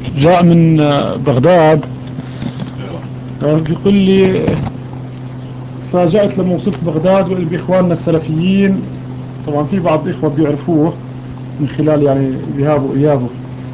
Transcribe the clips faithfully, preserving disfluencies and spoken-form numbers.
جاء من بغداد بيقول لي فاجأت لما وصلت بغداد بإخواننا السلفيين، طبعا في بعض الإخوة بيعرفوه من خلال يعني ذهابه إيابه،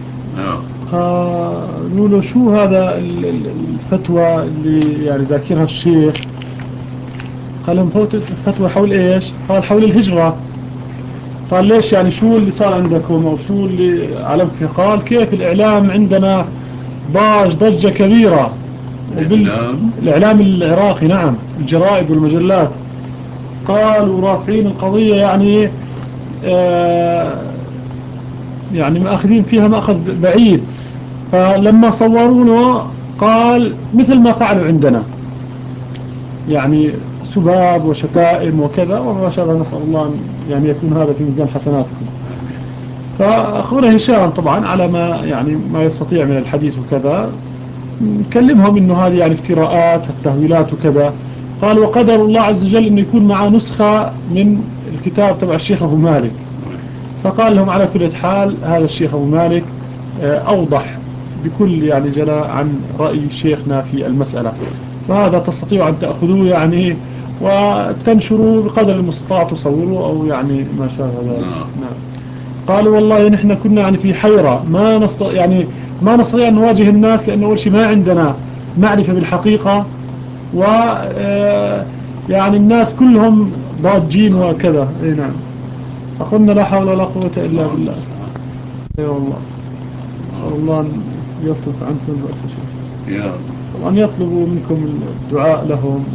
قالوا له شو هذا الفتوى اللي يعني ذاكرها الشيخ؟ قال لهم فتوى حول إيش؟ قال حول الهجرة. قال ليش يعني شو اللي صار عندكم أو شو اللي علمك فيه؟ قال كيف الإعلام عندنا ضاج ضجة كبيرة، الإعلام العراقي نعم الجرائد والمجلات، قالوا رافعين القضية يعني آه يعني مأخذين فيها مأخذ بعيد، فلما صورونه قال مثل ما فعلوا عندنا يعني سباب وشتائم وكذا وما شاء الله، نسأل الله أن يعني يكون هذا في ميزان حسناتكم. فأخونا هشام طبعا على ما يعني ما يستطيع من الحديث وكذا نكلمهم إنه هذه يعني افتراءات التهويلات وكذا. قال وقدر الله عز وجل إنه يكون معه نسخة من الكتاب تبع الشيخ أبو مالك، فقال لهم على كل حال هذا الشيخ أبو مالك أوضح بكل يعني جلاء عن رأي شيخنا في المسألة، فهذا تستطيع أن تأخذوه يعني وتنشروا بقدر المستطاع تصوروا أو يعني ما شاء الله. نعم. قالوا والله نحن كنا يعني في حيرة ما نستطيع يعني ما نستطيع أن نواجه الناس، لأنه أول شيء ما عندنا معرفة بالحقيقة، و يعني الناس كلهم ضاجين وكذا. اي نعم. أقولنا لا حول ولا قوة إلا بالله. اي والله نسأل الله أن يصرف عنكم البأس شيء، طبعا يطلبوا منكم الدعاء لهم.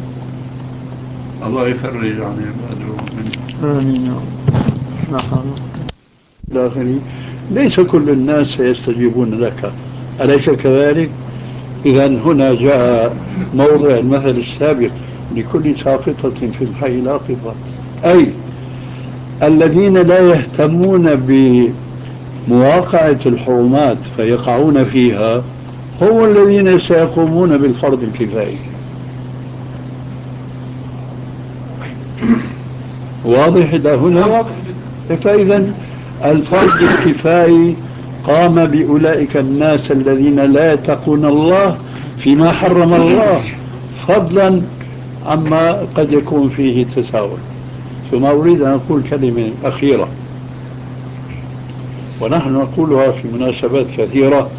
الله يفرج عن عباده منهم. آمين يا رب. داخلي ليس كل الناس سيستجيبون لك، أليس كذلك؟ إذا هنا جاء موضع المثل السابق لكل ساقطة في الحي لاقطة، أي الذين لا يهتمون بمواقعة الحرمات فيقعون فيها هم الذين سيقومون بالفرض الكفائي. واضح إلى هنا؟ فإذا الفرض الكفائي قام بأولئك الناس الذين لا يتقون الله فيما حرم الله، فضلا عما قد يكون فيه تساؤل. ثم أريد أن أقول كلمة أخيرة ونحن نقولها في مناسبات كثيرة،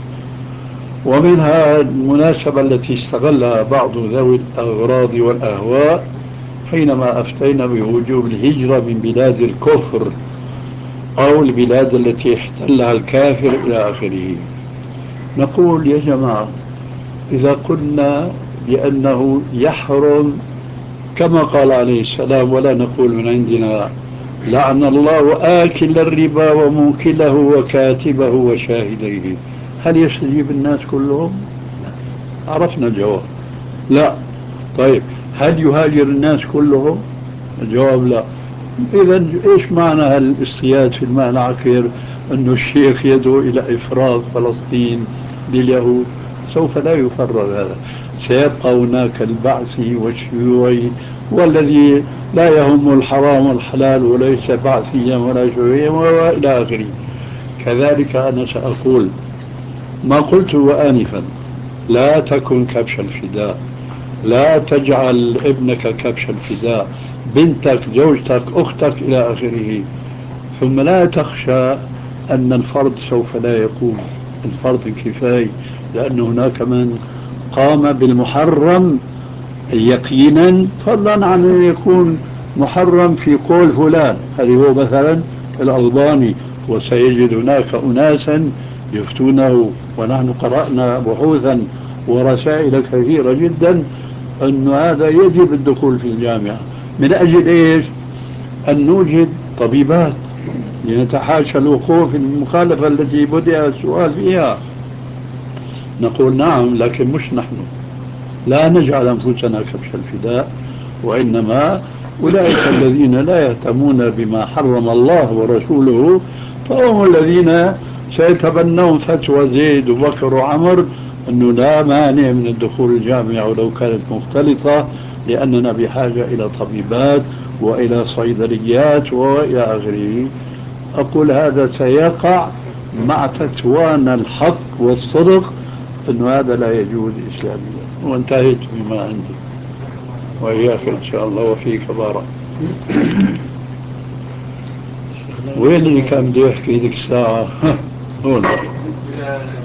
ومنها المناسبة التي استغلها بعض ذوي الأغراض والأهواء حينما أفتينا بوجوب الهجرة من بلاد الكفر أو البلاد التي احتلها الكافر إلى آخره. نقول يا جماعة إذا قلنا بأنه يحرم كما قال عليه السلام، ولا نقول من عندنا، لعن الله آكل الربا وموكله وكاتبه وشاهديه، هل يستجيب الناس كلهم؟ عرفنا الجواب لا. طيب هل يهاجر الناس كلهم؟ الجواب لا. إذا إيش معنى الاصطياد في الماء العكر؟ أنه الشيخ يدعو إلى إفراغ فلسطين لليهود، سوف لا يفرغ هذا، سيبقى هناك البعثي والشيوعي والذي لا يهم الحرام والحلال وليس بعثيا ولا شيوعيا وإلى آخره. كذلك أنا سأقول ما قلته آنفا، لا تكن كبش الفداء، لا تجعل ابنك كبش الفداء، بنتك، زوجتك، أختك إلى آخره. ثم لا تخشى أن الفرد سوف لا يقوم، الفرض الكفاية، لأن هناك من قام بالمحرم يقينا، فضلا عن أن يكون محرم في قول فلان، هذه هو مثلا الألباني، وسيجد هناك أناسا يفتونه، ونحن قرأنا بحوثا ورسائل كثيرة جدا أن هذا يجب الدخول في الجامعة. من أجل إيش؟ أن نوجد طبيبات لنتحاشى الوقوف في المخالفة التي بدأ السؤال فيها. نقول نعم، لكن مش نحن، لا نجعل أنفسنا كبش الفداء، وإنما أولئك الذين لا يهتمون بما حرم الله ورسوله فهم الذين سيتبنون فتوى زيد وبكر وعمر أنه لا مانع من الدخول الجامعة ولو كانت مختلطة، لأننا بحاجة إلى طبيبات وإلى صيدليات وإلى آخره. أقول هذا سيقع مع فتوانا الحق والصدق أنه هذا لا يجوز إسلاميا. وانتهيت بما عندي، وإياك إن شاء الله وفيك بارك. وين اللي كان بده يحكي ذيك الساعة؟ هون.